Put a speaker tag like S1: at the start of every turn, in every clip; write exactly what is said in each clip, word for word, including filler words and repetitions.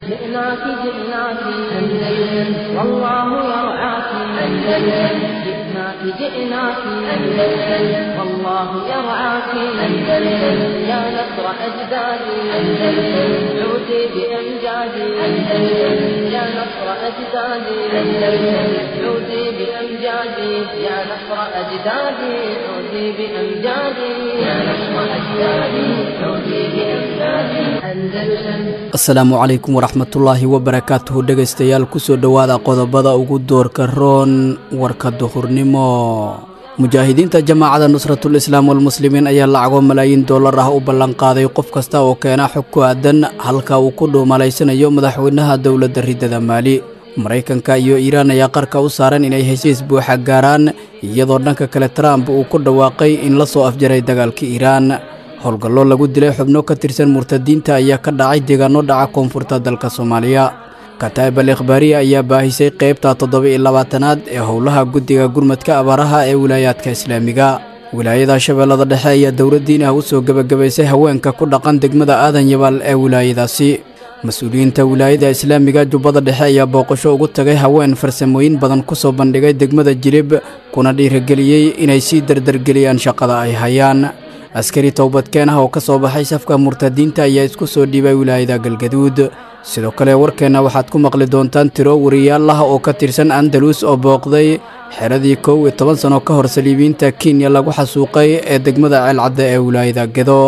S1: جئناك جئناك أندلس والله يرعاك أندلس جئناك جئناك أندلس والله يرعاك أندلس يا نصر أجدادي أندلس عودي بأمجادي أندلس يا نصر أجدادي أندلس عودي بأمجادي يا نصر أجدادي عودي بأمجادي يا نصر أجدادي عودي بأمجادي أندلس.
S2: السلام عليكم ورحمة الله وبركاته. dhegaystayaal kusoo dhawaada qodobada ugu doorka roon warka duhurnimo. mujaahidiinta jamaacada nusratul islaam wal muslimiin ayaa lacago malaayiin dollar ah u ballan qaaday qof kasta oo keena xog ku aadan halka uu ku dhuumalaysanayo madaxweynaha dowladda ridada Maali. Mareykanka iyo Iiraan ayaa qarka u saaran inay heshiis buuxa gaaraan iyadoo dhanka kale Trump uu ku dhawaaqay in la soo afjaray dagaalka Iiraan. howlgallo lagu dilay xubno ka tirsan murtadiinta ayaa ka dhacay deegaano dhaca koonfurta dalka Soomaaliya. Kataib al-Ikhbaari ayaa baahisay qaybta toddoba iyo labaatanaad ee howlaha guddiga gurmadka abaaraha ee wilaayadka Islaamiga. Wilaayada Shabeellada Dhexe ayaa dowladdiina u soo gabagabaysay haweenka ku dhaqan degmada Aadan Yabaal ee wilaayadaasi. Mas'uuliyiinta wilaayada Islaamiga Jubbada Dhexe ayaa booqasho ugu tagay haween farsamooyin badan ku soo bandhigay degmada Jilib kuna dhiirigeliyay inay si dardargeliyaan shaqada ay hayaan. askari toobadkeen ah oo ka soo baxay safka murtadiinta ayaa isku soo dhiibay wilaayada Galgaduud. sidoo kale warkeena waxaad ku maqli doontaan tiro wariyaal ah oo ka tirsan Andalus oo booqday xeradii kow iyo toban sano ka hor saliibiinta Kenya lagu xasuuqay ee degmada Ceelcadda ee wilaayada Gedo.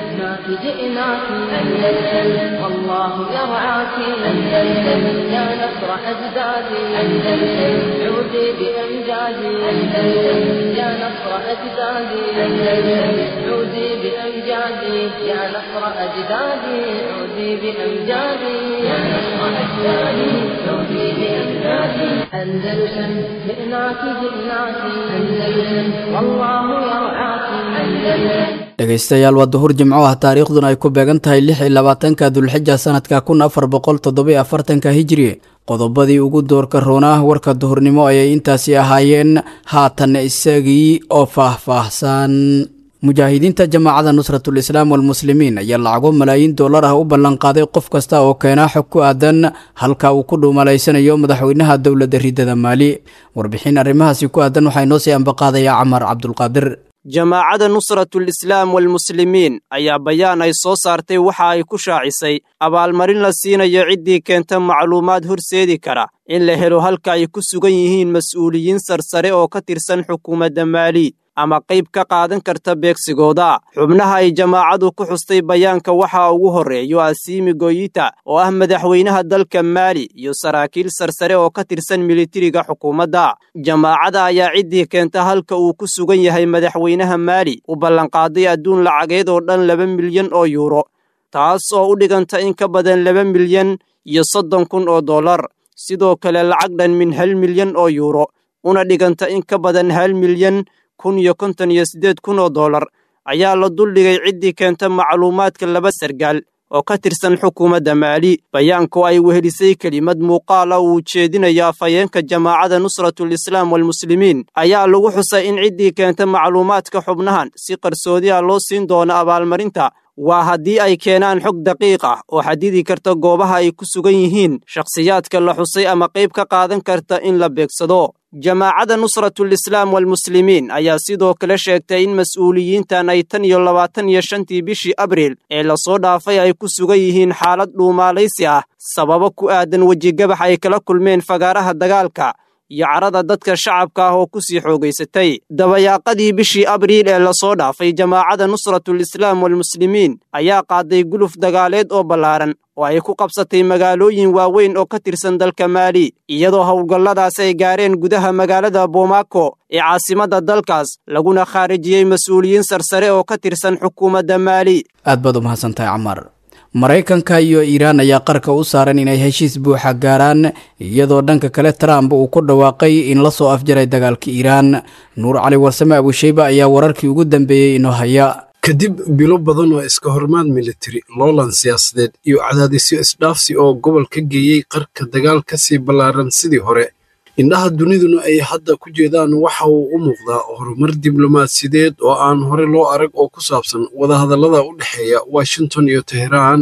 S1: والله يرعاك أندلس يا نصر أجدادي أندلس عودي بأمجادي أندلس يا نصر أجدادي أندلس عودي بأمجادي يا نصر أجدادي عودي بأمجادي يا نصر أجدادي عودي بأمجادي أندلس جئناك جئناك أندلس والله يرعاك أندلس.
S2: dhegaystayaal waa duhur jimco ah taariikhduna ay ku beegan tahay lix iyo labaatanka Dulxijja sanadka kun afar boqol toddoba iyo afartanka hijri. qodobadii ugu doorka roona warka duhurnimo ayay intaasi ahaayeen, haatan isagii oo faahfaahsan. mujaahidiinta jamaacada nusratul islaam wal muslimiin ayaa lacago malaayiin dollar ah u ballan qaaday qof kasta oo keena xog ku aadan halka uu ku dhuumalaysanayo madaxweynaha dowladda ridada Maali. warbixin arrimahaasi ku aadan waxay noo sii ambaqaadaya Camar Cabdulqaadir.
S3: jamaacada nusratul islaam wal muslimiin ayaa bayaan ay soo saartay waxa ay ku shaacisay abaalmarin la siinayo ciddii keenta macluumaad horseedi kara in la helo halka ay ku sugan yihiin mas'uuliyiin sarsare oo ka tirsan xukuumadda Maali ama qayb ka qaadan karta beegsigooda. xubnaha ay jamaacadu ku xustay bayaanka waxa ugu horeeyo Assimi Goïta oo ah madaxweynaha dalka Maali iyo saraakiil sarsare oo ka tirsan militariga xukuumadda. jamaacada ayaa ciddii keenta halka uu ku sugan yahay madaxweynaha Maali u ballan qaaday adduun lacageed oo dhan laba milyan oo euro, taas oo u dhiganta in ka badan laba milyan iyo soddon kun oo dollar. sidoo kale lacag dhan min hal milyan oo euro una dhiganta in ka badan hal milyan kun iyo konton iyo siddeed kun oo dollar ayaa la duldhigay ciddii keenta macluumaadka laba sargaal oo ka tirsan xukuumadda Maali. bayaanku ay wehelisay kelimad muuqaal ah uu jeedinayo afhayeenka jamaacada nusratul islaam wal muslimiin ayaa lagu xusay in ciddii keenta macluumaadka xubnahan si qarsoodi ah loo siin doono abaalmarinta waa haddii ay keenaan xog daqiiq ah oo xadidi karta goobaha ay ku sugan yihiin shakhsiyaadka la xusay ama qayb ka qaadan karta in la beegsado. jamaacada nusratul islaam wal muslimiin ayaa sidoo kale sheegtay in mas'uuliyiintan ay tan iyo labaatan iyo shantii bishii Abriil ee la soo dhaafay ay ku sugan yihiin xaalad dhuumaalaysi ah sababo ku aadan wejigabax ay kala kulmeen fagaaraha dagaalka iyo carada dadka shacabka ah oo ku sii xoogaysatay. dabayaaqadii bishii Abriil ee la soo dhaafay jamaacada nusratul islaam wal muslimiin ayaa qaaday guluf dagaaleed oo ballaaran oo ay ku qabsatay magaalooyin waaweyn oo ka tirsan dalka Maali, iyadoo howlgalladaas ay gaareen gudaha magaalada Bamako ee caasimadda dalkaas laguna khaarijiyay mas'uuliyiin sarsare oo ka tirsan xukuumadda Maali.
S2: aad baad u mahadsantahay Camar. Mareykanka iyo Iiraan ayaa qarka u saaran inay heshiis buuxa gaaraan iyadoo dhanka kale Trump uu ku dhawaaqay in la soo afjaray dagaalka Iiraan. Nuur Cali Warsame Abushayba ayaa wararkii ugu dambeeyay inoo haya.
S4: kadib bilo badan oo iska hormaad military, loolan siyaasadeed iyo cadaadisyo isdhaafsi oo gobol ka geeyey qarka dagaal ka sii ballaaran sidii hore. indhaha duniduna ay hadda ku jeedaan waxa uu u muuqdaa horumar diblomaasiyadeed oo aan hore loo arag oo ku saabsan wadahadallada u dhexeeya Washington iyo Tehran.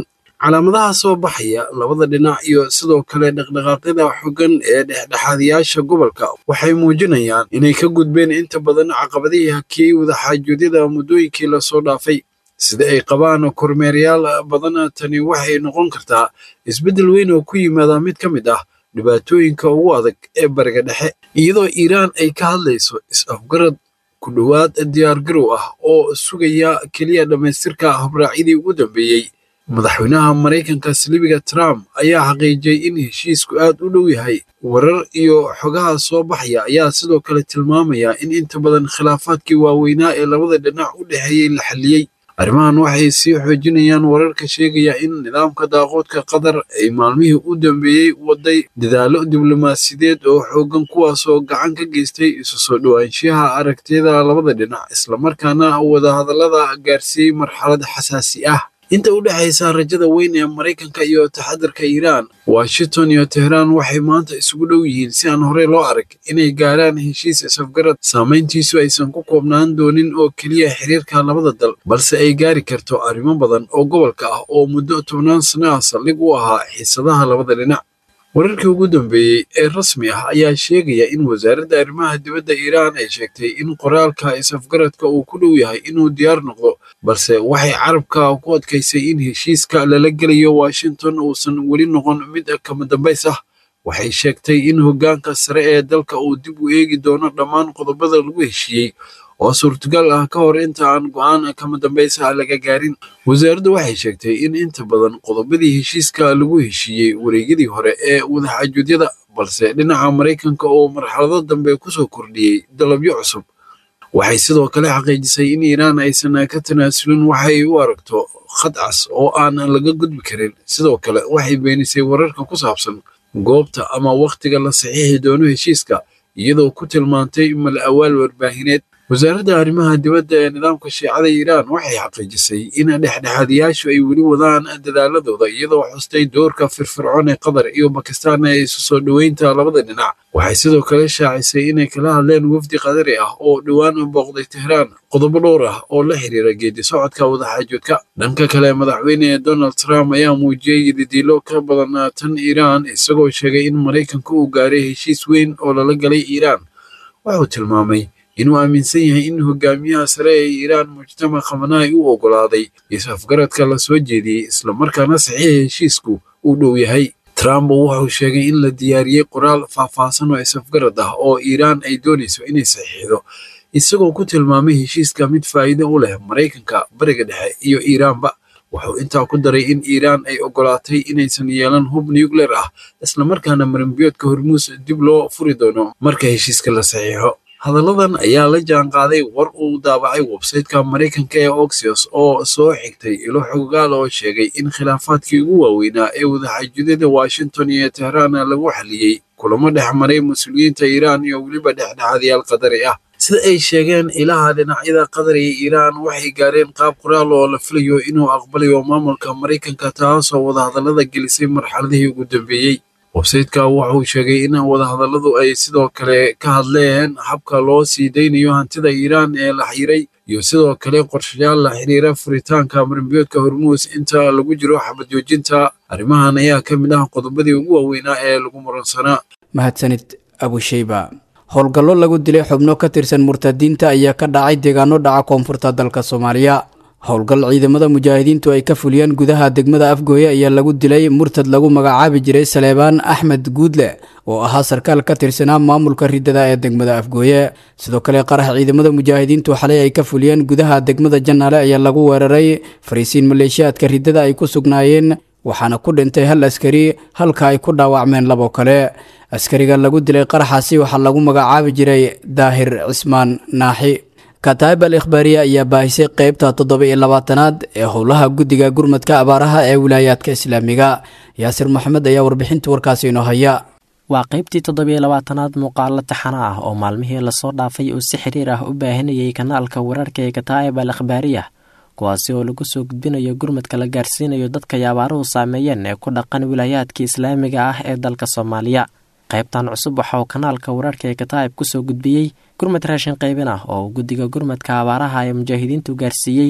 S4: calaamadaha soo baxaya labada dhinac iyo sidoo kale dhaqdhaqaaqyada xooggan ee dhexdhexaadiyaasha gobolka waxay muujinayaan inay ka gudbeen inta badan caqabadihii hakiyey wadaxaajoodiyada muddooyinkii lasoo dhaafay sida ay qabaan kormeerayaal badan tani waxay noqon kartaa isbeddel weyn oo ku yimaada mid ka mid ah dhibaatooyinka ugu adag ee bariga dhexe iyadoo iiraan ay ka hadlayso is-afgarad ku dhowaad diyaargarow ah oo sugaya keliya dhammaystirka habraacyadii ugu dambeeyey madaxweynaha maraykanka silibiga trump ayaa xaqiijiyey in heshiisku aad u dhow yahay warar iyo xogaha soo baxaya ayaa sidoo kale tilmaamaya in inta badan khilaafaadkii waaweynaa ee labada dhinac u dhexeeyey la xalliyey arrimahan waxay sii xoojinayaan wararka sheegaya in nidaamka daaqoodka qatar ay maalmihii u dambeeyey waday dadaallo diblomaasiyadeed oo xooggan kuwaasoo gacan ka geystay isu soo dhowaanshiyaha aragtiyada labada dhinac islamarkaana wadahadallada gaarsiiyey marxalad xasaasi ah inta u dhexaysa rajada weyn ee maraykanka iyo taxadarka iiraan washington iyo tehraan waxay maanta isugu dhow yihiin si aan horey loo arag inay gaaraan heshiis isafgarad saamayntiisu aysan ku koobnaan doonin oo keliya xiriirka labada dal balse ay gaari karto arrimo badan oo gobolka ah oo muddo tobnaan sano ah saldhig u ahaa xiisadaha labada dhinac wararkii ugu dambeeyey ee rasmi ah ayaa sheegaya in wasaaradda arrimaha dibadda iiraan ay sheegtay in qoraalka is-afgaradka uu ku dhow yahay inuu diyaar noqdo balse waxay carabka ku adkaysay in heshiiska lala gelayo washington uusan weli noqon mid kama dambays ah waxay sheegtay in hoggaanka sare ee dalka uu dib u eegi doono dhammaan qodobada lagu heshiiyey oo suurtagal ah ka hor inta aan go'aan kama dambaysa laga gaarin wasaaraddu waxay sheegtay in inta badan qodobadii heshiiska lagu heshiiyey wareegyadii hore ee wadaxaajoodiyada balse dhinaca maraykanka oo marxalado dambe kusoo kordhiyey dalabyo cusub waxay sidoo kale xaqiijisay in iiraan aysan ka tanaasulin waxay u aragto khad cas oo aan laga gudbi karin sidoo kale waxay beenisay wararka ku saabsan goobta ama wakhtiga la saxiixi doono heshiiska iyadoo ku tilmaantay mal awaal warbaahineed wasaaradda arrimaha dibadda ee nidaamka shiicada iiraan waxay xaqiijisay in dhexdhexaadiyaashu ay weli wadaan dadaaladooda iyadoo xustay doorka firfircoon ee qatar iyo bakistaan ee isu soo dhoweynta labada dhinac waxay sidoo kale shaacisay inay kala hadleen wafdi qadari ah oo dhowaan booqday tehraan qodobo dhowr ah oo la xiriira geedi socodka wadaxaajoodka dhanka kale madaxweyne donald trump ayaa muujiyey didiilo ka badan tan iiraan isagoo sheegay in maraykanka uu gaaray heshiis weyn oo lala galay iiraan wuxuu tilmaamay inuu aaminsan yahay in hogaamiyaha sare ee iiraan mujtamac khamanaai u oggolaaday is-afgaradka la soo jeediyey islamarkaana saxiixa heshiisku uu dhow yahay trump wuxuu sheegay in la diyaariyey qoraal faahfaahsan oo is-afgarad ah oo iiraan ay doonayso inay saxiixdo isagoo ku tilmaamay heshiiska mid faa'iido u leh maraykanka bariga dhexe iyo iiraanba wuxuu intaa ku daray in iiraan ay oggolaatay inaysan yeelan hub nuclear ah islamarkaana marinbiyoodka hormuus dib loo furi doono marka heshiiska la saxiixo hadalladan ayaa la jaanqaaday war uu daabacay websayteka maraykanka ee oxios oo soo xigtay ilo xogaal oo sheegay in khilaafaadkii ugu waaweynaa ee wadaxaajoodada washington iyo tehraan lagu xaliyey kulamo dhex maray mas-uuliyiinta iiraan iyo weliba dhexdhexaadyaal qadari ah sida ay sheegeen ilaha dhinacyada qatar iyo iiraan waxay gaareen qaab qoraal oo la filayo inuu aqbalayo maamulka maraykanka taasoo wadahadallada gelisay marxaladihii ugu dambeeyey websayteka wuxuu sheegay in wadahadalladu ay sidoo kale ka hadleen habka loo sii daynayo hantida iiraan ee la xiray iyo sidoo kale qorshayaal la xiriira furitaanka marinbiyoodka hormuus inta lagu jiro xabad joojinta arrimahan ayaa ka mid ah qodobadii ugu waaweynaa ee lagu muransanaa
S2: mahadsanid abushayba howlgallo lagu dilay xubno ka tirsan murtadiinta ayaa ka dhacay deegaano dhaca koonfurta dalka soomaaliya howlgal ciidamada mujaahidiintu ay ka fuliyeen gudaha degmada afgooye ayaa lagu dilay murtad lagu magacaabi jiray saleebaan axmed guudle oo ahaa sarkaal ka tirsanaa maamulka ridada ee degmada afgooye sidoo kale qarax ciidamada mujaahidiintu xalay ay ka fuliyeen gudaha degmada janaale ayaa lagu weeraray fariisiin maleeshiyaadka ridada ay ku sugnaayeen waxaana ku dhintay hal askari halka ay ku dhaawacmeen labo kale askariga lagu dilay qaraxaasi waxaa lagu magacaabi jiray daahir cismaan naaxi kataib al ikhbaariya ayaa baahisay qeybta toddoba iyo labaatanaad ee howlaha guddiga gurmadka abaaraha ee wilaayaadka islaamiga yaasir maxamed ayaa warbixinta warkaasi inoo haya
S5: waa qaybtii toddobiyo labaatanaad muuqaalo taxana ah oo maalmihii lasoo dhaafay uu si xiriir ah u baahinayay kanaalka wararka ee kataib al ikhbaariya kuwaasi oo lagu soo gudbinayo gurmadka la gaarsiinayo dadka ay abaaruhu saameeyeen ee ku dhaqan wilaayaadka islaamiga ah ee dalka soomaaliya qaybtan cusub waxa uu kanaalka wararka ee kataib ku soo gudbiyey gurmad raashin qaybin ah oo guddiga gurmadka abaaraha ee mujaahidiintu gaarsiiyey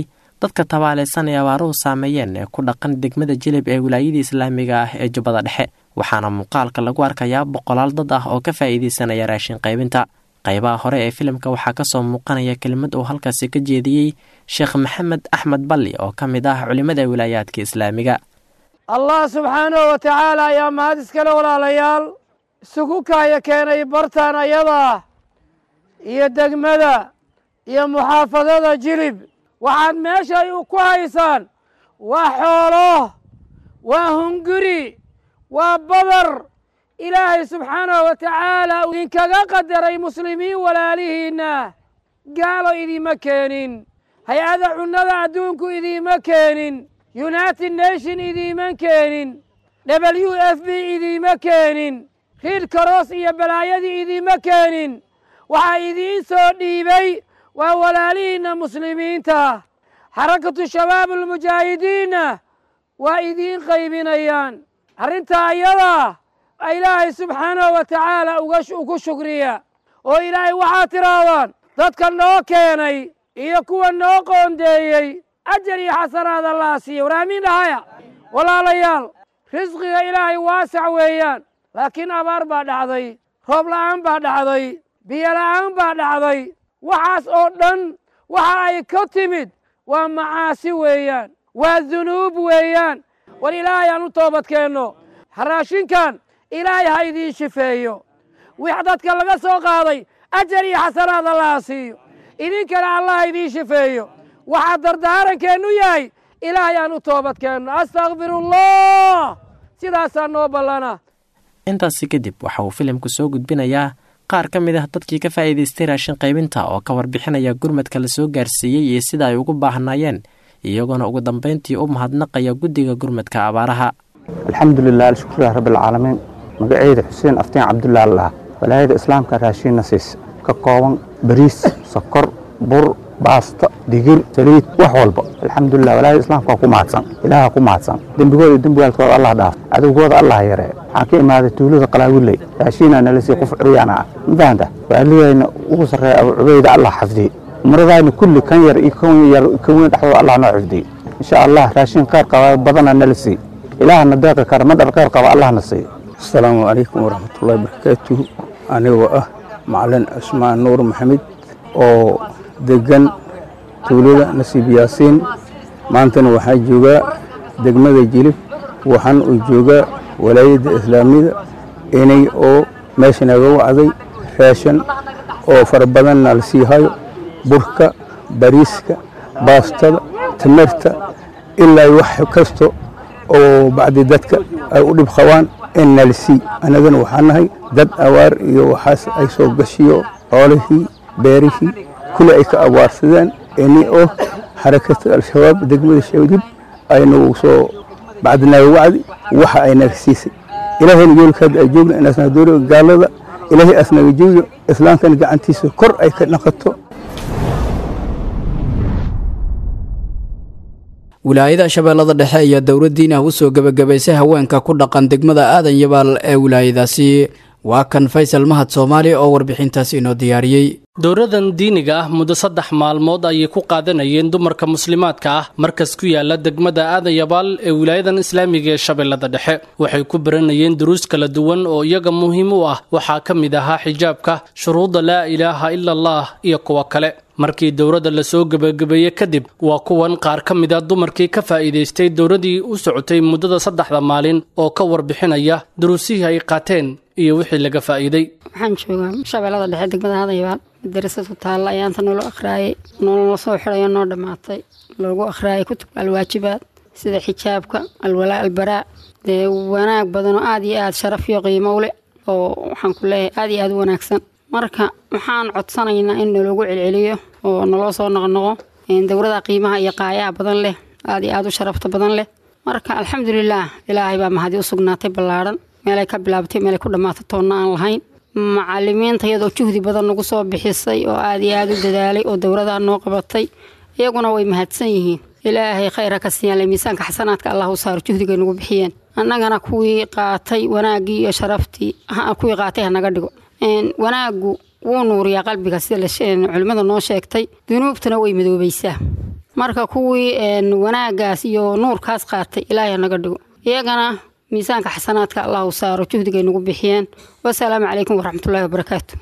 S5: dadka tabaalaysan ee abaaruhu saameeyeen ee ku dhaqan degmada Jilib ee wilaayada islaamiga ah ee Jubbada Dhexe waxaana muuqaalka lagu arkayaa boqolaal dad ah oo ka faa'iideysanaya raashin qaybinta qaybaha hore ee filimka waxaa ka soo muuqanaya kelimad uu halkaasi ka jeediyey Sheekh Maxamed Axmed Balli oo ka mid ah culimada wilaayaadka islaamiga
S6: Allah subhanahu wa ta'ala ya mahad iskale walaalayaal isugu kaaya keenay bartaan ayada iyo degmada iyo muxaafadada Jilib waxaad meesha ku haysaan waa xoolo waa hunguri waa badar ilaahay subxaanahu wa tacaala idinkaga qadaray muslimiin walaalihiinna gaalo idiima keenin hay-ada cunnada adduunku idiima keenin united nation idiima keenin w f b idiima keenin red cross iyo balaayadii idiima keenin waxaa idiin soo dhiibay waa walaalihiinna muslimiinta xarakatu shabaab almujaahidiinna waa idiin qaybinayaan arrintaa ayadaa ilaahay subxaanahu wa tacaala ugu shukriya oo ilaahay waxaa tirahdaan dadka noo keenay iyo kuwa noo qoondeeyey ajar iyo xasanaad allah siiya waraamiin dhahaya walaalayaal risqiga ilaahay waasac weeyaan laakiin abaar baa dhacday roob la'aan baa dhacday biyo la'aan baa dhacday waxaas oo dhan waxa ay ka timid waa macaasi weeyaan waa dunuub weeyaan war ilaahay aan u toobadkeenno raashinkan ilaahay ha idiin shifeeyo wix dadka laga soo qaaday ajar iyo xasanaad allah siiyo idinkana allah ha idiin shifeeyo waxaa dardaarankeenu yahay ilaahay aan u toobadkeenno astaghfirullah sidaasaa noo ballana
S5: intaasi kadib waxa uu filimku soo gudbinayaa qaar ka mid ah dadkii ka faa'iidaystay raashin qaybinta oo ka warbixinaya gurmadka la soo gaarsiiyey iyo sida ay ugu baahnaayeen iyagoona ugu dambeyntii u mahadnaqaya guddiga gurmadka abaaraha
S7: alxamdulilah alshukrulah rabbilcaalamiin magacayda xuseen aftiin cabdullaah allah walaayada islaamka raashin nasiis ka kooban bariis sokor bur baasta digir saliid wax walba alxamdulilah walaayada islaamka ku mahadsan ilaaha ku mahadsan dembigooda dembigaalkooda allah dhaaf cadowgooda allah yaree waxaan ka imaaday tuulada qalaawiley raashiina nala sii qof curyaana ah mafahamta waalidayna ugu sarreeya abu cubayda allah xafdiye umradayna kulli kan yar iyo kan yar ka weyn dhexdooda allah noo xifdiye insha allah raashin khayr qaba badana nala sii ilaahana deeqi kara madhar khayr qaba allahna siiyo asalaamu calaykum waraxmatullahi wabarakaatuhu anigoo ah macalin cismaan nuur maxamed oo degan tuulada nasiib yaasiin maantana waxaa joogaa degmada Jilib waxaan u joogaa walaayada islaamida inay oo meesha naga wacday raashin oo fara badan la siihayo burka bariiska baastada timirta ilaa wax kasta oo bacdi dadka ay u dhib qabaan in nalsi anagana waxaan nahay dad awaar iyo waxaas ay soo gashiyo xoolihii beerihii kulli ay ka awaarsadeen ini oo xarakada al-shabaab degmada Jilib aynu soo bacdinaga wacdi waxa ay naga siisay ilaahayna yoolkaada ay joogna inaasna dooro gaalada ilaahay asnaga joogo islaamkana gacantiisa kor ay ka naqato
S2: wilaayada shabeellada dhexe iyo dowladdiina u soo gabagabaysay haweenka ku dhaqan degmada aadan yabaal ee wilaayadaasi waa kan Faysal Mahad Soomaali oo warbixintaasi inoo diyaariyay
S8: dowradan diiniga ah muddo saddex maalmood ayay ku qaadanayeen dumarka muslimaadka ah markas ku yaala degmada aadan yabaal ee wilaayadan islaamiga ee shabeellada dhexe waxay ku baranayeen duruus kala duwan oo iyaga muhiim u ah waxaa ka mid ahaa xijaabka shuruuda laa ilaaha illa allah iyo kuwa kale markii dowladda la soo gabagabeeyey kadib waa kuwan qaar ka mid ah dumarkii ka faa'iidaystay dowladii u socotay muddada saddexda maalin oo ka warbixinaya duruusihii ay qaateen iyo wixii laga faa'iiday
S9: waxaan joogaa shabeellada dhexe degmada aadan yabaal madarasad ku taalla ayaanta nolo akhraayay nolola soo xidhayo noo dhammaatay lagu akhraayay kutub alwaajibaad sida xijaabka alwalaa albaraa dee wanaag badan oo aad iyo aad sharaf iyo qiimo u leh oo waxaan ku leeyahay aad iyo aad u wanaagsan marka waxaan codsanaynaa in naloogu celceliyo oo naloo soo noqnoqo dowladda qiimaha iyo qaayaha badan leh aad iyo aad u sharafta badan leh marka alxamdulilah ilaahay baa mahadi u sugnaatay ballaaran meelay ka bilaabtay meelay ku dhammaatay toonna aan lahayn macallimiinta iyadoo juhdi badan nagu soo bixisay oo aad iyo aad u dadaalay oo dowladda noo qabatay iyaguna way mahadsan yihiin ilaahay khayra ka siiyaan miisaanka xasanaadka allah u saaro juhdiga nagu bixiyeen annagana kuwii qaatay wanaagii iyo sharaftii kuwii qaatay hanaga dhigo wanaagu wuu nuuriyaa qalbiga sida culimmada noo sheegtay dunuubtuna way madoobaysaa marka kuwii wanaagaas iyo nuurkaas qaatay ilaahay naga dhigo iyagana miisaanka xasanaadka allah u saaro juhdiga ay nagu bixiyeen wassalaamu calaykum waraxmatullaahi wabarakaatu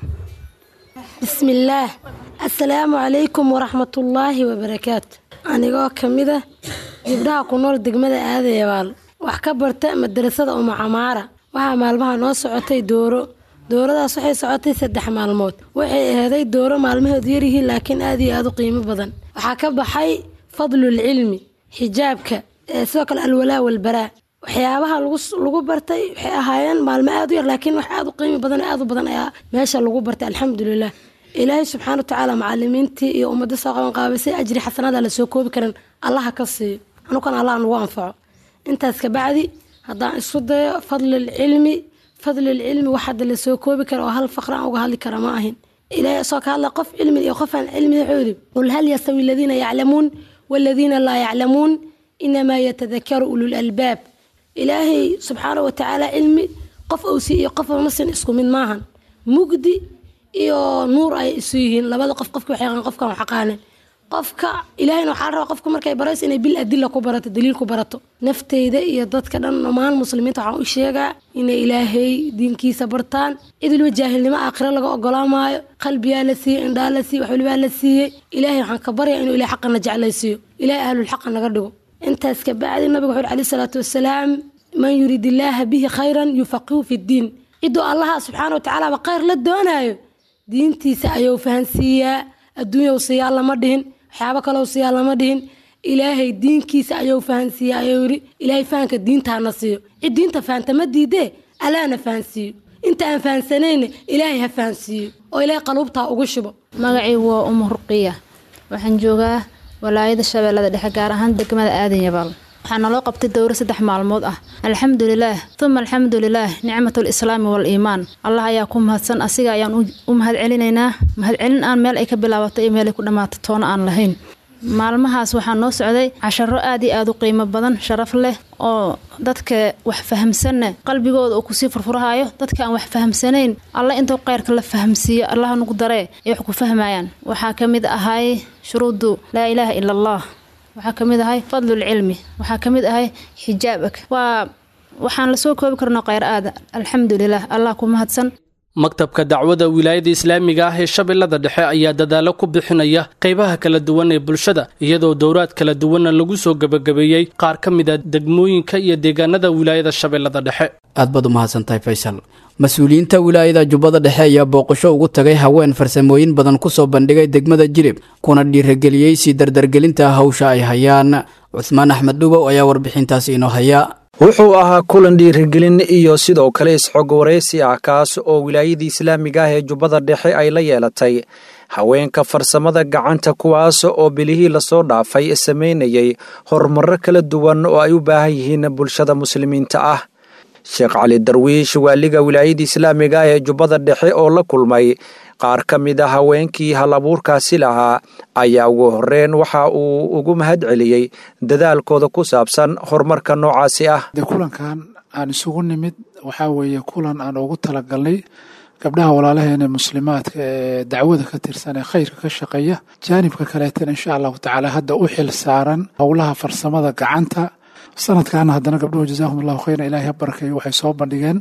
S10: bismillaah assalaamu calaykum waraxmatullaahi wabarakaatu anigoo ka mid ah gabdhaha ku nool degmada aadayabaal wax ka barta madrasada uma camaara waxaa maalmaha noo socotay dooro dooradaas waxay socotay saddex maalmood waxay aheeday dooro maalmaheedu yaryihiin laakiin aad iyo aad u qiimo badan waxaa ka baxay fadlul cilmi xijaabka sidoo kale alwalaa walbaraa waxyaabaha lagu bartay waxay ahaayeen maalmo aad u yar laakiin wax aad u qiimo badan aad u badan ayaa meesha lagu bartay alxamdulilah ilaahay subxaana wa tacaala macalimiintii iyo ummadda soo qaban qaabisay ajri xasanaada la soo koobi karin allaha ka siiyo anukan allah nagu anfaco intaas ka bacdi haddaan isku dayo fadlul cilmi fadlul cilmi wax hadda la soo koobi kara oo hal faqra aan uga hadli kara ma ahin ilaahay soo ka hadla qof cilmi iyo qof aan cilmi xuuli qul hal yastawi alladhina ya'lamuun walladhina laa ya'lamuun inama yatadhakkaru ulul albaab ilaahay subxaana wa tacaala cilmi qof uu siiyo qof masin isku mid maahan mugdi iyo nuur ay isu yihiin labada qof qofka waxay qaan qofkan wax qaanin qofka ilaahayna waxa la rabaa qofka markay barayso inay bil adilla ku barato daliil ku barato nafteyda iyo dadka dhan dhammaan muslimiinta waxaan u sheegaa inay ilaahay diinkiisa bartaan idilba jaahilnimo aakhira laga ogolaamaayo qalbiyaa la siiyey indhaa la siiyey wax walibaa la siiyey ilaahay waxaan ka baryaa inuu ilaahay xaqana jeclaysiiyo ilaahay ahlul xaqa naga dhigo intaas ka bacdi nabiga wuxuu calayhi salaatu wasalaam man yurid illaaha bihi khayran yufaqihu fi ddiin ciduu allaha subxaana wa tacaala ba khayr la doonaayo diintiisa ayuu fahansiiyaa adduunya siiyaa lama dhihin waxyaabo kaloo siiyaa lama dhihin ilaahay diinkiisa ayuu fahansiiyaa ayuu yidhi ilaahay fahanka diintaana siiyo cid diinta fahanta ma diidee allaana fahansiiyo inta aan fahansanayna ilaahay ha fahansiiyo oo ilaahay qaluubtaa ugu shubo
S11: magacii waa umu ruqiya waxaan joogaa walaayada shabeellada dhexe gaar ahaan degmada aadan yabaal waxaa naloo qabtay dowro saddex maalmood ah alxamdulilaah uma alxamdulilaah nicmatul islaami wal iimaan allah ayaa ku mahadsan asiga ayaan u mahad celinaynaa mahad celin aan meel ay ka bilaabato iyo meel ay ku dhammaato toona aan lahayn maalmahaas waxaa noo socday casharo aad iyo aad u qiimo badan sharaf leh oo dadka wax fahamsanna qalbigooda uu kusii furfurahayo dadka aan wax fahamsanayn alla intuu khayrka la fahamsiiyo allaha nugu daree ay wax ku fahmayaan waxaa ka mid ahay shuruudu laa ilaaha ila allah waxaa ka mid ahay fadlul cilmi waxaa ka mid ahay xijaabak waa waxaan la soo koobi karnaa khayr aada alxamdulilah allah ku mahadsan
S8: maktabka dacwada wilaayada islaamiga ah ee shabeellada dhexe ayaa dadaalo ku bixinaya qaybaha kala duwan ee bulshada iyadoo dowraad kala duwanna lagu soo gebagabeeyey qaar ka mid a degmooyinka iyo deegaanada wilaayada shabeellada dhexe
S2: aad baad u mahadsantahay faysal mas-uuliyiinta wilaayada jubbada dhexe ayaa booqasho ugu tagay haween farsamooyin badan kusoo bandhigay degmada jilib kuna dhiirageliyey sii dardargelinta hawsha ay hayaan cuhmaan axmed dhubow ayaa warbixintaasi inoo haya
S12: wuxuu ahaa kulan dhiirigelin iyo sidoo kale isxog waraysi ah kaas oo wilaayadii islaamiga ah ee jubbada dhexe ay la yeelatay haweenka farsamada gacanta kuwaas oo bilihii lasoo dhaafay samaynayay horumarro kala duwan oo ay u baahan yihiin bulshada muslimiinta ah sheekh cali darwiish waaliga wilaayadii islaamiga ah ee jubbada dhexe oo la kulmay qaar ka mid a haweenkii hal abuurkaasi lahaa ayaa ugu horreyn waxa uu ugu mahad celiyey dadaalkooda ku saabsan horumarka noocaasi ah
S13: kulankan aan isugu nimid waxaa weeye kulan aan ugu talagalnay gabdhaha walaalaheena muslimaadka ee dacwada ka tirsan ee khayrka ka shaqeeya jaanibka kaleetan insha allahu tacaala hadda u xil saaran howlaha farsamada gacanta sanadkaana haddana gabdhuhu jazaahum allahu khayran ilaahay ha barakeeyo waxay soo bandhigeen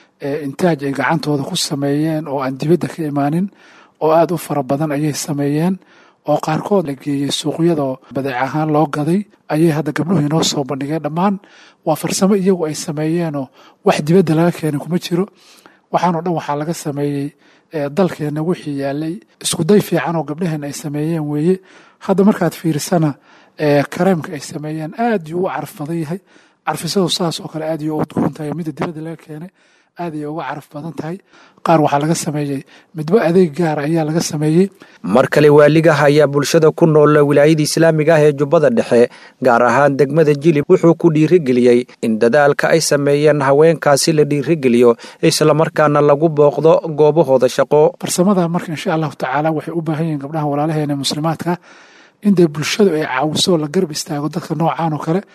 S13: intaaj ay gacantooda ku sameeyeen oo aan dibadda ka imaanin oo aad u fara badan ayay sameeyeen oo qaarkood la geeyey suuqyadoo badeec ahaan loo gaday ayay hadda gabdhuhu inoo soo bandhigeen dhammaan waa farsamo iyagu ay sameeyeenoo wax dibadda laga keenay kuma jiro waxaanoo dhan waxaa laga sameeyey dalkeenna wixii yaalay iskuday fiican oo gabdhaheenna ay sameeyeen weeye hadda markaad fiirisana kareemka ay sameeyeen aad yuu u caraf badan yahay carfisadu saas oo kale aad iyo u udgoon tahay midda dibadda laga keenay aad ayay uga caraf badan tahay qaar waxaa laga sameeyey midba adeeg gaar ayaa laga sameeyey
S12: mar kale waaligaha ayaa bulshada ku nool wilaayada islaamiga ah ee jubbada dhexe gaar ahaan degmada jilib wuxuu ku dhiirigeliyey in dadaalka ay sameeyeen haweenkaasi la dhiirigeliyo islamarkaana lagu booqdo goobahooda shaqo
S13: farsamada marka insha allahu tacaala waxay u baahan yihiin gabdhaha walaalaheena muslimaadka in dee bulshadu ay caawiso la garab istaago dadka noocaan oo kale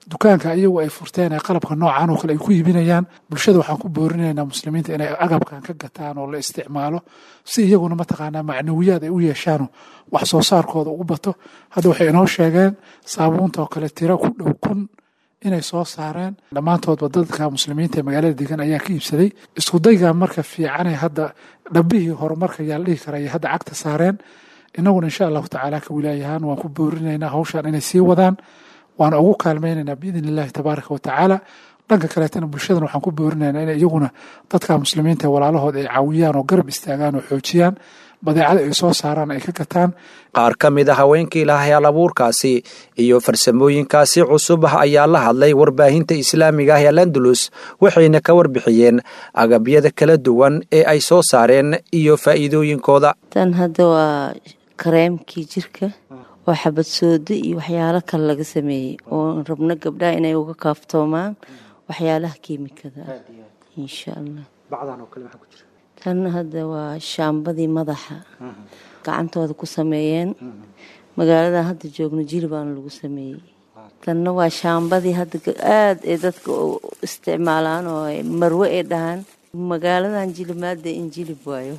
S13: dukaanka iyagu ay furteen ee qalabka noocan oo kale ay ku iibinayaan bulshada waxaan ku boorinaynaa muslimiinta inay agabkan ka gataan oo la isticmaalo si iyaguna mataqaanaa macnawiyaad ay u yeeshaan wax soo saarkooda ugu bato. hadda waxay inoo sheegeen saabuunta oo kale tiro ku dhow kun inay soo saareen dhammaantoodba dadka muslimiinta ee magaalada degan ayaa ka iibsaday. isku dayga marka fiicanay hadda dhabbihii horumarka ayaa la dhihi karaa ay hadda cagta saareen. innaguna insha allahu tacaala ka wilaayahaan waan ku boorinaynaa hawshaan inay sii wadaan, waan ugu kaalmaynaynaa biidni illaahi tabaaraka wa tacaala. dhanka kaleetana bulshadana waxaan ku boorinaynaa inay iyaguna dadka muslimiinta ee walaalahood ay caawiyaan oo garab istaagaan oo xoojiyaan badeecada ay soo saaraan ay ka gataan.
S12: qaar ka mid a haweenkii lahaa hal abuurkaasi iyo farsamooyinkaasi cusub ah ayaa la hadlay warbaahinta islaamiga ah ee Al-Andalus, waxayna ka warbixiyeen agabyada kala duwan ee ay soo saareen iyo faa'iidooyinkooda.
S14: tan hadda waa kareemkii jirka oo xabad soodo iyo waxyaalo kale laga sameeyey oo rabna gabdhaha inay uga kaaftoomaan waxyaalaha kiimikada insha Allah.
S12: bacdan oo kale waxa ku jira
S14: tan hadda waa shaambadii madaxa gacantooda ku sameeyeen magaalada hadda joogno jilbaan lagu sameeyey. tanna waa shaambadii hadda aad ee dadka isticmaalaan oo marwe ee dhahan magaaladan jilmaada in jilib waayo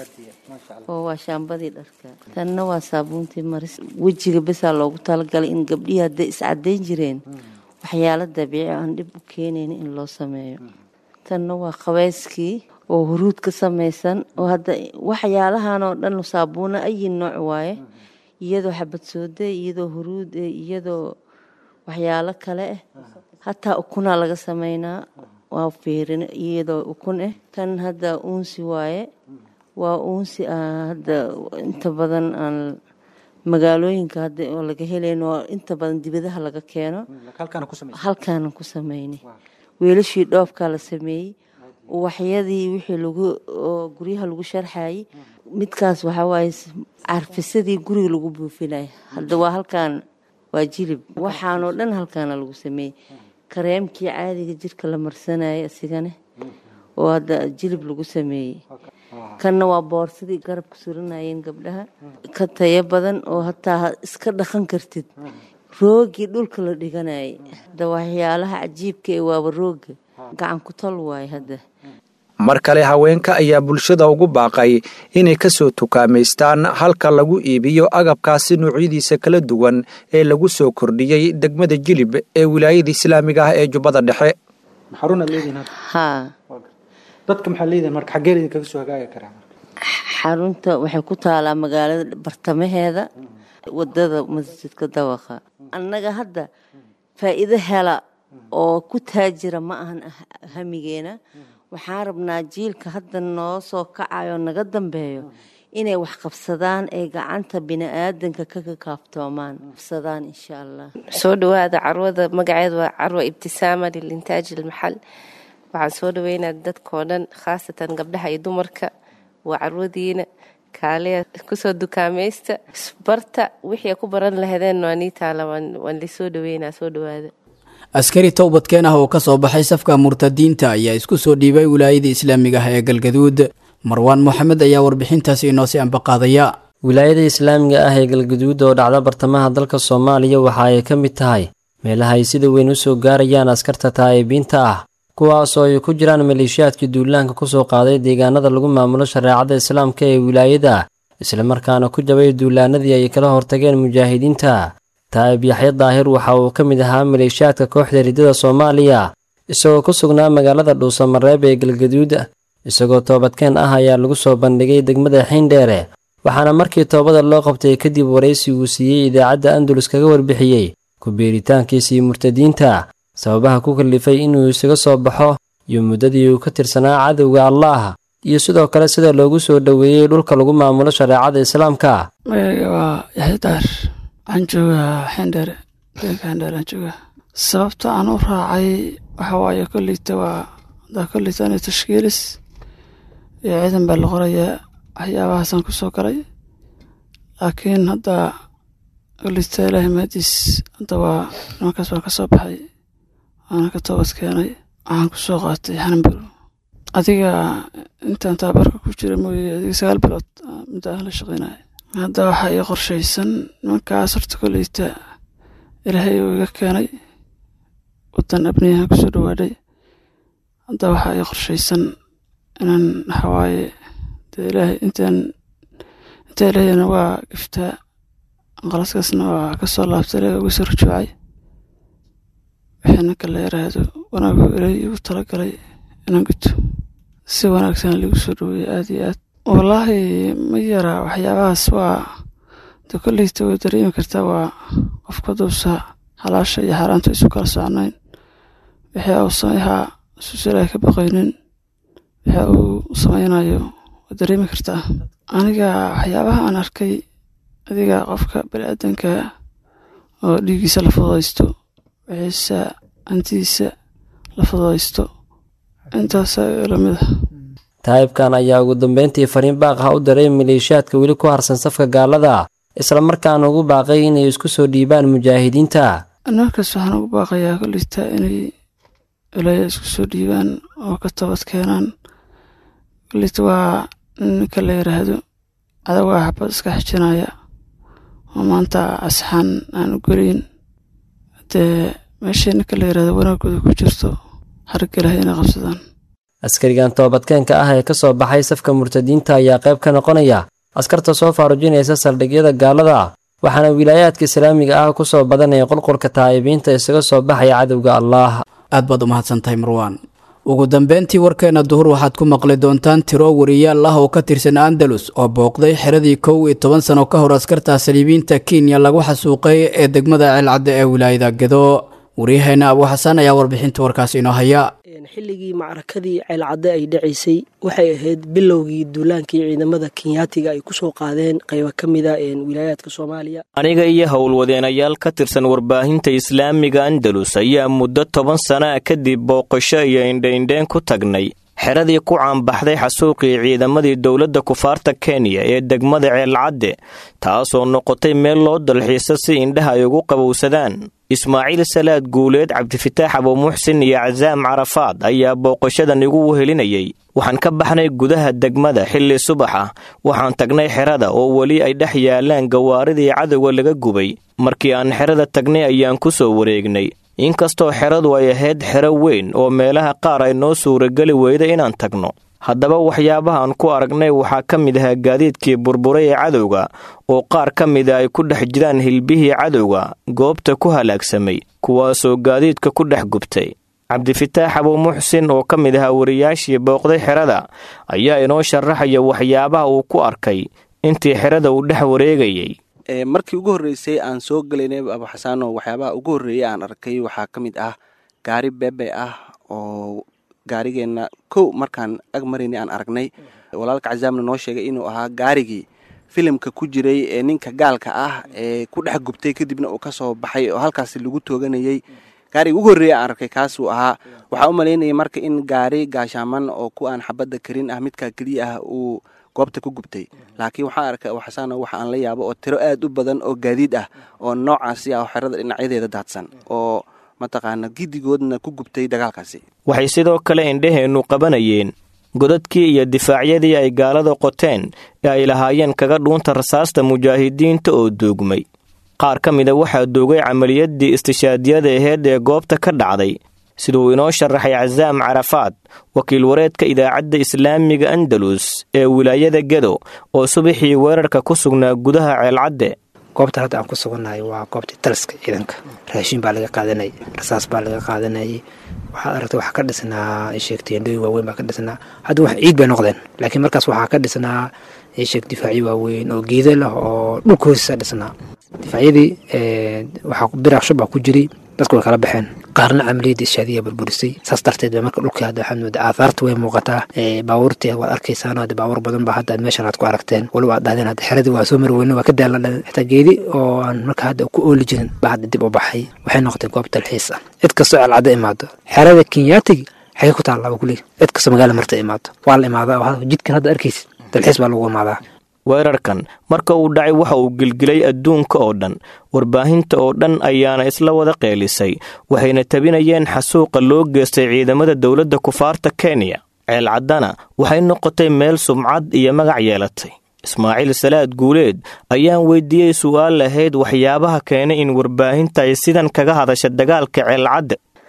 S14: oo waa shaambadii dharka. tanna waa saabuuntii maris wejiga bisaa loogu talagalay in gabdhihii hadday iscadeyn jireen waxyaalo dabiici aan dhib u keenayn in loo sameeyo. tanna waa qabeyskii oo huruud ka samaysan oo hadda waxyaalahan oo dhan saabuuna ay nooc waaye, iyadoo xabad sooda, iyadoo huruud, iyadoo waxyaalo kale ah. hataa ukuna laga sameynaa waa fiirin iyadoo ukun ah. tan hadda uunsi waaye, waa uunsi hadda inta badan aan magaalooyinka hadda oo laga helayno inta badan dibadaha laga keeno halkaana ku sameynay. weelashii dhoofka la sameeyey waxyadii wixii lagu guryaha lagu sharxay midkaas waxa waaye carfisadii guriga lagu buufinay. hadda waa halkaan waa jilib waxaan oo dhan halkaana lagu sameeyey. kareemkii caadiga jirka la marsanayay asigana oo hadda jilib lagu sameeyey. kanna waa boorsadii garabka suranayeen gabdhaha ka tayo badan oo hataa iska dhaqan kartid. roogii dhulka la dhiganayay hadda waxyaalaha cajiibka ee waaba rooga gacan ku tol waay. hadda
S12: mar kale haweenka ayaa bulshada ugu baaqay inay ka soo tukaamaystaan halka lagu iibiyo agabkaasi noocyadiisa kala duwan ee lagu soo kordhiyey degmada Jilib ee wilaayada Islaamiga ah ee Jubbada Dhexe.
S15: maxaruna leedina
S14: ha
S15: dadka maxaa leedahay marka xageelin kaga soo hagaagi karaa?
S14: xarunta waxay ku taalaa magaalada bartamaheeda wadada masjidka Dawaqa. annaga hadda faa'iido hela oo ku taajira ma ahan hamigeena. waxaan rabnaa jiilka hadda noo soo kacayo naga dambeeyo inay wax qabsadaan ee gacanta bini'aadanka kaga kaaftoomaan qabsadaan insha Allah.
S16: soo dhawaada carwada magaceedu waa carwa ibtisaama lilintaaj almaxal. waxaan soo dhaweynaa dadkoo dhan khaasatan gabdhaha iyo dumarka. waa carwadiina kaaliya kusoo dukaamaysta barta wixii ku baran lahaydeen waa nii taala waan lisoo dhaweynaa. soo dhawaada.
S2: askari towbadkeen ah oo ka soo baxay safka murtadiinta ayaa isku soo dhiibay wilaayada islaamiga ah ee Galgaduud. marwaan moxamed ayaa warbixintaasi inoo sii anbaqaadaya.
S17: wilaayada islaamiga ah ee Galgaduud oo dhacda bartamaha dalka Soomaaliya waxa ay ka mid tahay meelaha ay sida weyn u soo gaarayaan askarta taayibiinta ah, kuwaas oo ay ku jiraan maleeshiyaadkii duulaanka ku soo qaaday deegaanada lagu maamulo shareecada islaamka ee wilaayada, isla markaana ku jabay duulaanadii ay kala hortageen mujaahidiinta. taayib yaxya daahir waxa uu ka mid ahaa maleeshiyaadka kooxda ridada Soomaaliya, isagoo ku sugnaa magaalada Dhuusamareeb ee Galgaduud. isagoo toobadkeen ah ayaa lagu soo bandhigay degmada Xiindheere, waxaana markii toobada loo qabtay kadib wareysi uu siiyey idaacadda Andalus kaga warbixiyey ku beeritaankiisii murtadiinta, sababaha ku kalifay inuu isaga soo baxo iyo muddadii uu ka tirsanaa cadowga Allah, iyo sidoo kale sida loogu soo dhaweeyey dhulka lagu maamulo shareecada islaamka.
S18: waa yaxya daahir aan joogaa Xiindheere deegaanka Xiindheere aan joogaa. sababta aan u raacay waxa waaye kolleyta waa daa kolleyta inay tashkiilis iyo ciidan baa la qorayaa waxyaabahaasaan ku soo galay. laakiin hadda kolleyta ilaahay mahadiis hadda waa nimankaas baan ka soo baxay, waana ka toobad keenay. waxaan ku soo qaatay xanbal adiga intaan tababarka ku jira mooye adiga sagaal bilood muddo aan la shaqeynaya. hadda waxaa ii qorshaysan nimankaas horta kolleyta ilaahay uu iga keenay wadan abniyaha kusoo dhawaaday hadda waxaa ay qorshaysan inaan waxawaaye dee ilaahay intaan intaa ilaahayna waa giftaa qalaskaasna waa kasoo laabtay ilaah uga soo rajoocay waxayna kala yaraado wanaagu ilaahay igu talagalay inaan guto si wanaagsan lagu soo dhaweeyey aad iyo aad wallaahi ma yaraa waxyaabahaas waa de kolleyta way dareemi kartaa waa qofka duusa halaasha iyo xaaraanta isu kala soconayn wixii uu sameeyaa suusilaa ka baqaynin wixii uu sameynayo waa dareemi kartaa aniga waxyaabaha aan arkay adiga qofka bani'aadanka oo dhiiggiisa la fududaysto wixiisa hantidiisa la fududaysto intaasaa lamid ah
S17: taa'ibkan ayaa ugu dambeyntii fariin baaq ah u diray maleeshiyaadka weli ku harsan safka gaalada isla markaana ugu baaqay inay isku soo dhiibaan mujaahidiinta
S18: markaas waxaan ugu baaqayaa kolleyta inay ilaahay isku soo dhiibaan oo ka toobad keenaan kolleyta waa ninka la yiraahdo adagaa xabad iska xijinaya oo maanta asxaan aan u gelayn dee meesha ninka la yiraahdo wanaagooda ku jirto harga ilahay inay qabsadaan
S17: askarigan toobadkeenka ah ee ka soo baxay safka murtadiinta ayaa qayb ka noqonaya askarta soo faarujinaysa saldhigyada gaalada waxaana wilaayaadka islaamiga ah ku soo badanaya qulqulka taa'ibiinta isaga soo baxaya cadowga allaah
S2: aad baad u mahadsantahay marwaan ugu dambeyntii warkeena duhur waxaad ku maqli doontaan tiro wariyaal ah oo ka tirsan andalus oo booqday xeradii kow iyo toban sano ka hor askarta saliibiinta kenya lagu xasuuqay ee degmada ceelcadde ee wilaayada gedo waryaheena abu xasan ayaa warbixinta warkaas inoo haya
S19: xilligii macrakadii ceelcadde ay dhacaysay waxay ahayd bilowgii duulaankii ciidamada kenyaatiga ay ku soo qaadeen qaybo ka mid a wilaayaadka soomaaliya
S20: aniga iyo howlwadeenayaal ka tirsan warbaahinta islaamiga andalus ayaa muddo toban sana kadib booqasho iyo indhaindheen ku tagnay xeradii ku caanbaxday xasuuqii ciidamadii dowladda kufaarta kenya ee degmada ceelcadde taasoo noqotay meel loo dalxiisa si indhaha ay ugu qabowsadaan ismaaciil salaad guuleed cabdifitaax abuumuxsin iyo casaam carafaad ayaa booqashadan igu wehelinayay waxaan ka baxnay gudaha degmada xilli subax ah waxaan tagnay xerada oo weli ay dhex yaalaan gawaaridii cadowga laga gubay markii aan xerada tagnay ayaan ku soo wareegnay inkastoo xeradu ay ahayd xero weyn oo meelaha qaar ay noo suurageli weyda inaan tagno haddaba waxyaabahaan ku aragnay waxaa ka mid ahaa gaadiidkii burburay ee cadowga oo qaar ka mida ay ku dhex jiraan hilbihii cadowga goobta ku halaagsamay kuwaasoo gaadiidka ku dhex gubtay cabdifitaax abuumuxsin oo ka mid ahaa wariyaashii booqday xerada ayaa inoo sharaxaya waxyaabaha uu ku arkay intii xerada uu dhex wareegayay
S21: markii ugu horreysay aan soo gelaynay abu xasaano waxyaabaha ugu horreeyay aan arkay waxaa ka mid ah gaari beebe ah oo gaarigeenna kow markaan ag maraynay aan aragnay walaalka casaamna noo sheegay inuu ahaa gaarigii filimka ku jiray ee ninka gaalka ah ee ku dhex gubtay kadibna uu ka soo baxay oo halkaasi lagu tooganayay gaariga ugu horreeyay aan arkay kaasuu ahaa waxaa u malaynayay marka in gaari gaashaaman oo ku aan xabadda karin ah midkaa keliya ah uu goobta ku gubtay laakiin waxaan arkay abu xasaano waxa aan la yaabo oo tiro aad u badan oo gaadiid ah oo noocaasi ah oo xerada dhinacyadeeda daadsan oo mataqaana gidigoodna ku gubtay dagaalkaasi
S20: waxay sidoo kale indhaheennu qabanayeen godadkii iyo difaacyadii ay gaalada qoteen ee ay lahaayeen kaga dhuunta rasaasta mujaahidiinta oo doogmay qaar ka mida waxaa doogay camaliyadii istishaadiyada aheyd ee goobta ka dhacday siduu inoo sharaxay casaam carafaad wakiil wareedka idaacadda islaamiga andalus ee wilaayada gedo oo subaxii weerarka ku sugnaa gudaha ceelcadde
S22: goobta hadda aan ku sugannahay waa goobtii taliska ciidanka raashiin baa laga qaadanayay rasaas baa laga qaadanayay waxaad aragtay waxaa ka dhisnaa sheegtay endhooyin waaweyn baa ka dhisnaa hadda wax ciid bay noqdeen laakiin markaas waxaa ka dhisnaa sheeg difaacyo waaweyn oo geeda leh oo dhulka hoostiisa dhisnaa difaacyadii waxaa biraaqsho baa ku jiray dadku way kala baxeen qaarna camaliyadda ishaadiya burburisay saas darteed ba marka dhulkii hadda waxaad moodaa aahaarta way muuqataa baabuurtii waad arkaysaan hadda baabuur badan baa hadda meeshan aad ku aragteen waliba aad dhahdeen hadda xeradii waa soo mari weyne waa ka daaladhan xitaa geedi oo aan marka hadda ku ooli jirin baa hadda dib u baxay waxay noqotay goob dalxiis ah cid kastoo ceelcadda imaado xerada kenyaatiga xagee ku taalla baa kuley cid kastoo magaala marta imaado waa la imaadaa jidkan hadda arkaysid dalxiis baa lagu imaadaa
S20: weerarkan marka uu dhacay waxa uu gilgilay adduunka oo dhan warbaahinta oo dhan ayaana isla wada qeelisay waxayna tabinayeen xasuuqa loo geystay ciidamada dowladda kufaarta kenya ceelcaddana waxay noqotay meel sumcad iyo magac yeelatay ismaaciil salaad guuleed ayaan weydiiyey su'aal lahayd waxyaabaha keenay in warbaahinta ay sidan kaga hadasha dagaalka ceelcadde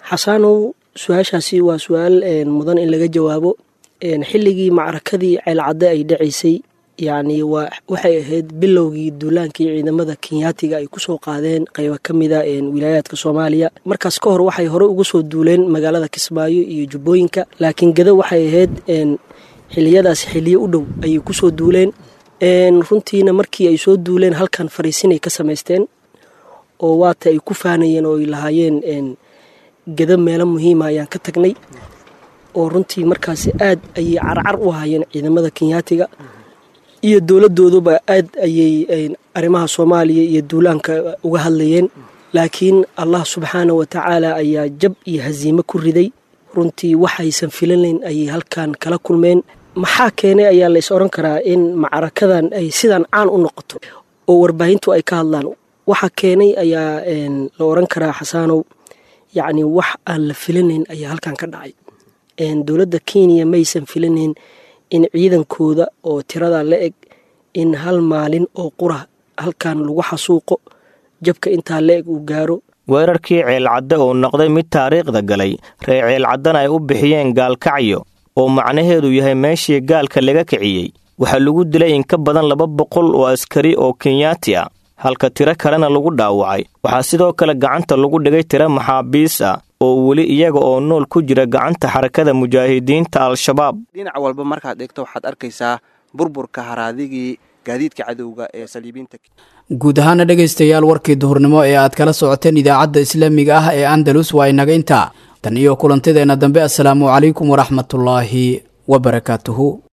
S19: xasaanow su-aashaasi waa su-aal mudan in laga jawaabo. xilligii macrakadii ceelcadde ay dhacaysay yacni waa waxay ahayd bilowgii duulaankii ciidamada kenyaatiga ay kusoo qaadeen qaybo ka mida wilaayaadka soomaaliya. markaas ka hor waxay hore uga soo duuleen magaalada kismaayo iyo jubbooyinka, laakiin gado waxay ahayd xiliyadaas xiliyo u dhow ayay kusoo duuleen. runtiina markii ay soo duuleen halkan fariisinay ka samaysteen oo waata ay ku faanayeen oo ay lahaayeen gado meelo muhiima ayaan ka tagnay, oo runtii markaasi aad ayay carcar u ahaayeen ciidamada kenyaatiga iyo dowladooduba aad ayay arrimaha soomaaliya iyo duulaanka uga hadlayeen. laakiin allah subxaana wa tacaala ayaa jab iyo hasiime ku riday. runtii waxaysan filanayn ayay halkan kala kulmeen. maxaa keenay ayaa la is oran karaa in macrakadan ay sidan caan u noqoto oo warbaahintu ay ka hadlaan? waxa keenay ayaa la oran karaa xasaanow, yacni wax aan la filanayn ayaa halkan ka dhacay. dowladda kenya maysan filanayn in ciidankooda oo tirada la eg in hal maalin oo qura halkan lagu xasuuqo, jabka intaa la eg uu gaaro.
S20: weerarkii ceelcadde oo noqday mid taariikhda galay, reer ceelcaddana ay u bixiyeen gaalkacyo oo macnaheedu yahay meeshii gaalka laga kiciyey, waxaa lagu dilay in ka badan laba boqol oo askari oo kenyaati ah, halka tiro kalena lagu dhaawacay. waxaa sidoo kale gacanta lagu dhigay tiro maxaabiis ah oo weli iyaga oo nool ku jira gacanta xarakada mujaahidiinta al-shabaab.
S21: dhinac walba markaad eegto waxaad arkaysaa burburka haraadigii gaadiidka cadowga ee saliibiinta.
S2: guud ahaana dhegaystayaal warkii duhurnimo ee aad kala socoteen idaacadda islaamiga ah ee andalus waa inaga intaa. tan iyo kulantideenna dambe, assalaamu calaykum waraxmatullaahi wabarakaatuhu.